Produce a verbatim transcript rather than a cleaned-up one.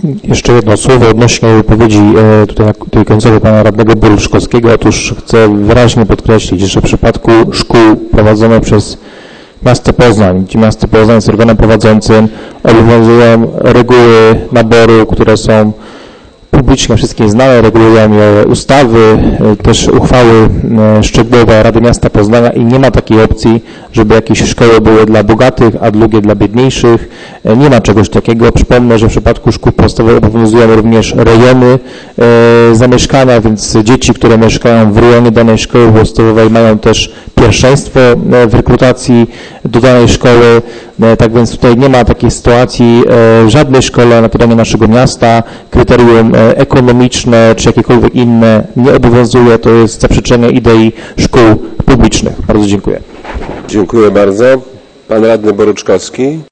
Jeszcze jedno słowo odnośnie wypowiedzi tutaj, tutaj końcowej pana radnego Boruczkowskiego. Otóż chcę wyraźnie podkreślić, że w przypadku szkół prowadzonych przez miasto Poznań, gdzie miasto Poznań jest organem prowadzącym, obowiązują reguły naboru, które są publicznie wszystkim znane, regulują je ustawy, też uchwały szczegółowe Rady Miasta Poznania i nie ma takiej opcji, żeby jakieś szkoły były dla bogatych, a drugie dla biedniejszych. Nie ma czegoś takiego. Przypomnę, że w przypadku szkół podstawowych obowiązują również rejony e, zamieszkania, więc dzieci, które mieszkają w rejonie danej szkoły podstawowej, mają też pierwszeństwo w rekrutacji do danej szkoły. Tak więc tutaj nie ma takiej sytuacji w żadnej szkole na terenie naszego miasta. Kryterium ekonomiczne czy jakiekolwiek inne nie obowiązuje. To jest zaprzeczenie idei szkół publicznych. Bardzo dziękuję. Dziękuję bardzo. Pan radny Boruczkowski.